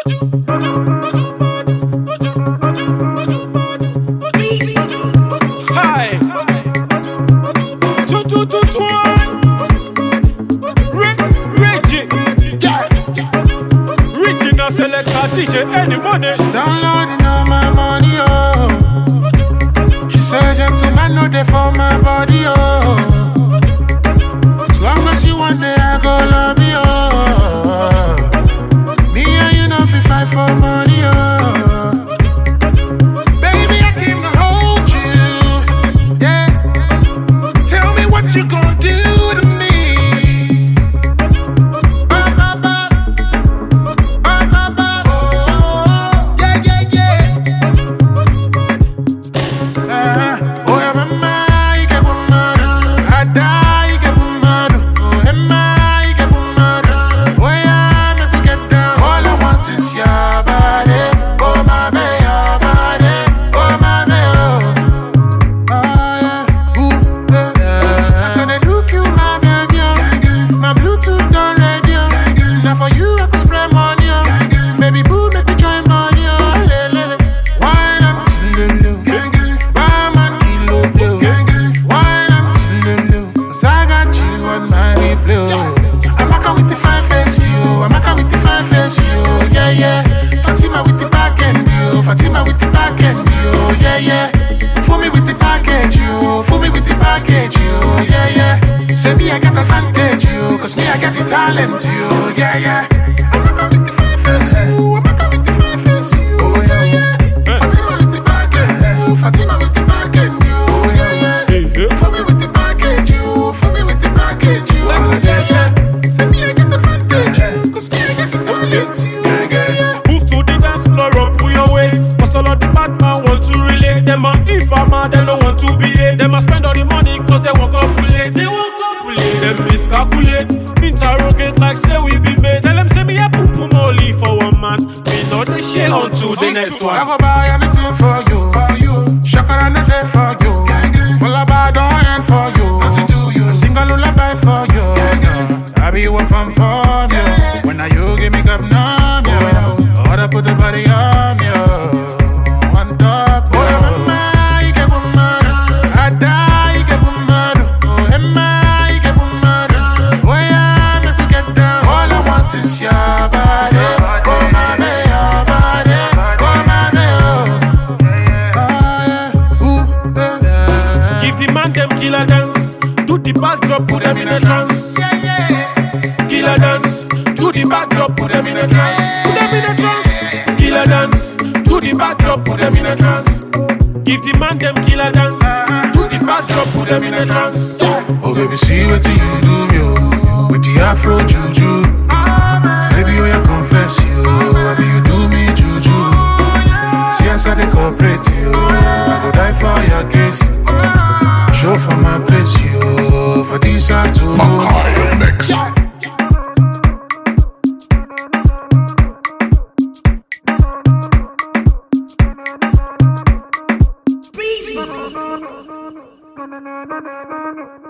Hi. Regina selector DJ any money. Downloading all my money, oh. She said, gentleman, no day for my body, oh. As long as you want it, I go love you, oh. Me and you know if we fight for money, oh. Baby, I came to hold you, yeah. Tell me what you gonna do to me. Say me, I get advantage, you. Cause me, I get the talent, you. Yeah, yeah. I'm not coming with the fine face, you. I'm not coming with the fine face, you. Oh, yeah, yeah. Fatima with the back end, you. Fatima with the back end, you. Oh, yeah, yeah. For me with the package, you. For me with the package, you. Oh, yeah, yeah. Say me, I get advantage, you. Cause me, I get the talent, you. Yeah, yeah, yeah. Move to the dance floor, up to your waist. Cause all of the bad man want to relate. Them are informer, they don't want to be late. Them a spend all the money cause they won't calculate. They won't calculate, them miscalculate. Interrogate like say we be made. Tell them say me a poo-poo molly for one man. We know they share on to the next one. I go buy anything for you. Shakara no day for you. Well, I buy don't end for you. Nothing to you. A single lullaby for you. I be one from you. When I you give me cup numb, you. Order put the body on you. One top, oh, yeah, you get one man. I die, you get one man. Oh, Emma, you get one man. Oh, yeah, make me get down. All I want is your body. Oh, my baby, your body. Oh, my baby, oh. Oh, yeah. Give the man them killer dance. Do the backdrop, put them in a trance. Killer dance. Do the backdrop, put them in a trance. Put them in a trance. Killer dance. Do the backdrop, put them in a trance. Give the man them killer dance. Do the backdrop, put them in a trance. Oh baby, see what you do, yo. With the Afro juju. Baby, oh yeah, confess you. Baby, you do me juju. See as I dey cooperate you. I go die for your case. Show for my place, you. For this I do. Makai Mix. Breeze.